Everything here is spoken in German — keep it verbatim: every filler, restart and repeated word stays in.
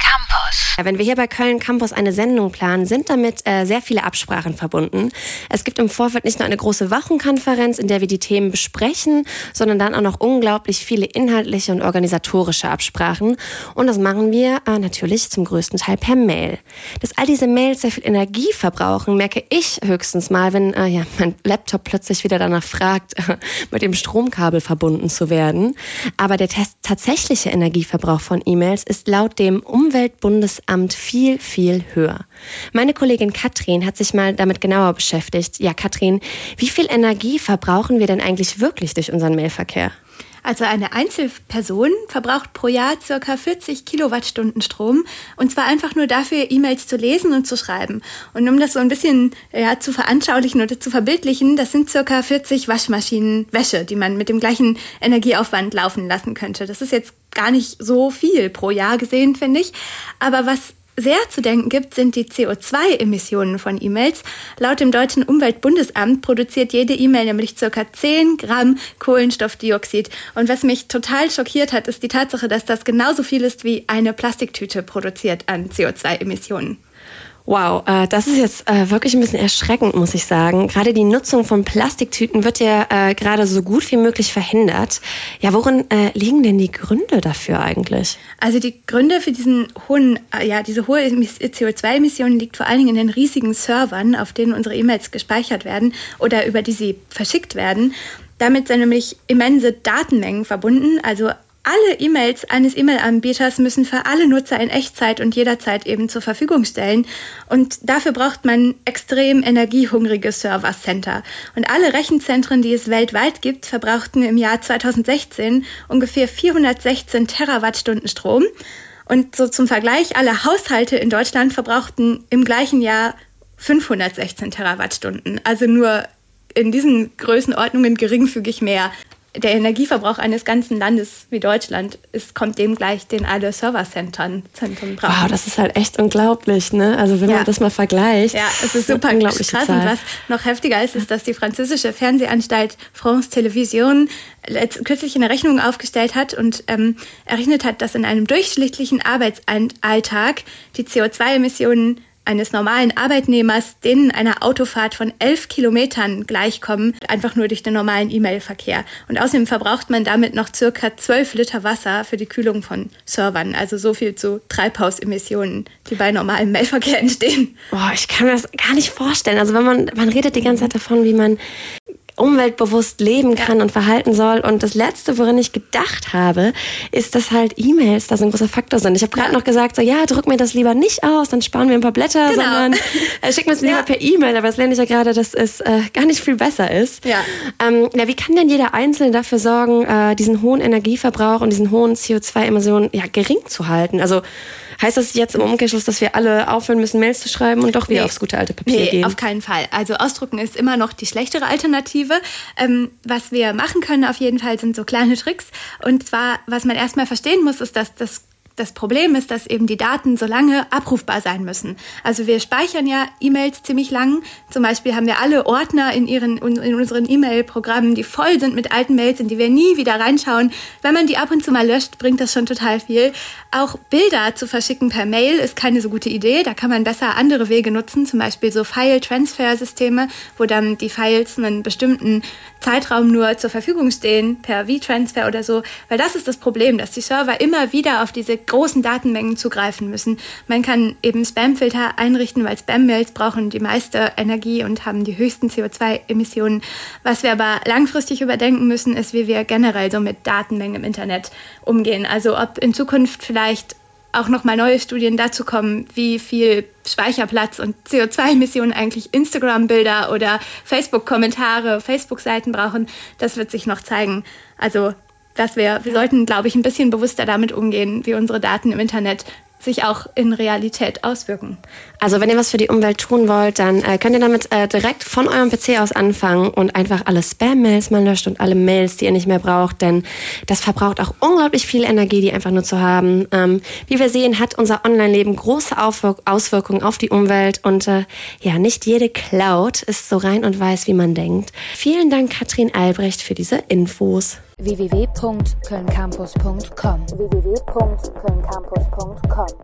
Campus. Wenn wir hier bei Köln Campus eine Sendung planen, sind damit äh, sehr viele Absprachen verbunden. Es gibt im Vorfeld nicht nur eine große Wochenkonferenz, in der wir die Themen besprechen, sondern dann auch noch unglaublich viele inhaltliche und organisatorische Absprachen. Und das machen wir äh, natürlich zum größten Teil per Mail. Dass all diese Mails sehr viel Energie verbrauchen, merke ich höchstens mal, wenn äh, ja, mein Laptop plötzlich wieder danach fragt, äh, mit dem Stromkabel verbunden zu werden. Aber der t- tatsächliche Energieverbrauch von E-Mails ist laut dem Umweltbundesamt viel, viel höher. Meine Kollegin Katrin hat sich mal damit genauer beschäftigt. Ja, Katrin, wie viel Energie verbrauchen wir denn eigentlich wirklich durch unseren Mailverkehr? Also eine Einzelperson verbraucht pro Jahr ca. vierzig Kilowattstunden Strom, und zwar einfach nur dafür, E-Mails zu lesen und zu schreiben. Und um das so ein bisschen ja, zu veranschaulichen oder zu verbildlichen, das sind ca. vierzig Waschmaschinen Wäsche, die man mit dem gleichen Energieaufwand laufen lassen könnte. Das ist jetzt gar nicht so viel pro Jahr gesehen, finde ich. Aber was sehr zu denken gibt, sind die C O zwei Emissionen von E-Mails. Laut dem deutschen Umweltbundesamt produziert jede E-Mail nämlich ca. zehn Gramm Kohlenstoffdioxid. Und was mich total schockiert hat, ist die Tatsache, dass das genauso viel ist, wie eine Plastiktüte produziert an C O zwei Emissionen. Wow, äh, das ist jetzt äh, wirklich ein bisschen erschreckend, muss ich sagen. Gerade die Nutzung von Plastiktüten wird ja äh, gerade so gut wie möglich verhindert. Ja, worin äh, liegen denn die Gründe dafür eigentlich? Also die Gründe für diesen hohen, äh, ja, diese hohe C O zwei Emissionen liegt vor allen Dingen in den riesigen Servern, auf denen unsere E-Mails gespeichert werden oder über die sie verschickt werden. Damit sind nämlich immense Datenmengen verbunden, also alle E-Mails eines E-Mail-Anbieters müssen für alle Nutzer in Echtzeit und jederzeit eben zur Verfügung stellen. Und dafür braucht man extrem energiehungrige Servercenter. Und alle Rechenzentren, die es weltweit gibt, verbrauchten im Jahr zweitausendsechzehn ungefähr vierhundertsechzehn Terawattstunden Strom. Und so zum Vergleich, alle Haushalte in Deutschland verbrauchten im gleichen Jahr fünfhundertsechzehn Terawattstunden. Also nur in diesen Größenordnungen geringfügig mehr. Der Energieverbrauch eines ganzen Landes wie Deutschland ist, kommt dem gleich, den alle Serverzentren Zentren brauchen. Wow, das ist halt echt unglaublich, ne? Also wenn ja. man das mal vergleicht. Ja, es ist super krass. Und was noch heftiger ist, ist, dass die französische Fernsehanstalt France Télévision kürzlich eine Rechnung aufgestellt hat und ähm, errechnet hat, dass in einem durchschnittlichen Arbeitsalltag die C O zwei Emissionen eines normalen Arbeitnehmers denen einer Autofahrt von elf Kilometern gleichkommen, einfach nur durch den normalen E-Mail-Verkehr. Und außerdem verbraucht man damit noch circa zwölf Liter Wasser für die Kühlung von Servern. Also so viel zu Treibhausemissionen, die bei normalem Mailverkehr entstehen. Boah, ich kann mir das gar nicht vorstellen. Also wenn man, man redet die ganze Zeit davon, wie man umweltbewusst leben kann ja. und verhalten soll. Und das Letzte, woran ich gedacht habe, ist, dass halt E-Mails da so ein großer Faktor sind. Ich habe gerade ja. noch gesagt, so ja, drück mir das lieber nicht aus, dann sparen wir ein paar Blätter, genau. sondern äh, schick mir es lieber ja. per E-Mail. Aber das lerne ich ja gerade, dass es äh, gar nicht viel besser ist. Ja. Ähm, ja, wie kann denn jeder Einzelne dafür sorgen, äh, diesen hohen Energieverbrauch und diesen hohen C O zwei Emissionen ja, gering zu halten? Also heißt das jetzt im Umkehrschluss, dass wir alle aufhören müssen, Mails zu schreiben und doch wieder nee. aufs gute alte Papier nee, gehen? Auf keinen Fall. Also ausdrucken ist immer noch die schlechtere Alternative. Ähm, was wir machen können auf jeden Fall sind so kleine Tricks. Und zwar, was man erstmal verstehen muss, ist, dass das Das Problem ist, dass eben die Daten so lange abrufbar sein müssen. Also wir speichern ja E-Mails ziemlich lang. Zum Beispiel haben wir alle Ordner in, ihren, in unseren E-Mail-Programmen, die voll sind mit alten Mails, in die wir nie wieder reinschauen. Wenn man die ab und zu mal löscht, bringt das schon total viel. Auch Bilder zu verschicken per Mail ist keine so gute Idee. Da kann man besser andere Wege nutzen, zum Beispiel so File-Transfer-Systeme, wo dann die Files einen bestimmten Zeitraum nur zur Verfügung stehen, per V-Transfer oder so. Weil das ist das Problem, dass die Server immer wieder auf diese großen Datenmengen zugreifen müssen. Man kann eben Spamfilter einrichten, weil Spam-Mails brauchen die meiste Energie und haben die höchsten C O zwei Emissionen. Was wir aber langfristig überdenken müssen, ist, wie wir generell so mit Datenmengen im Internet umgehen. Also ob in Zukunft vielleicht auch nochmal neue Studien dazu kommen, wie viel Speicherplatz und C O zwei Emissionen eigentlich Instagram-Bilder oder Facebook-Kommentare, Facebook-Seiten brauchen. Das wird sich noch zeigen. Also dass wir, wir sollten, glaube ich, ein bisschen bewusster damit umgehen, wie unsere Daten im Internet sich auch in Realität auswirken. Also wenn ihr was für die Umwelt tun wollt, dann äh, könnt ihr damit äh, direkt von eurem P C aus anfangen und einfach alle Spam-Mails mal löscht und alle Mails, die ihr nicht mehr braucht, denn das verbraucht auch unglaublich viel Energie, die einfach nur zu haben. Ähm, wie wir sehen, hat unser Online-Leben große Aufwirk- Auswirkungen auf die Umwelt und äh, ja, nicht jede Cloud ist so rein und weiß, wie man denkt. Vielen Dank, Katrin Albrecht, für diese Infos. w w w punkt köln campus punkt com w w w punkt köln campus punkt com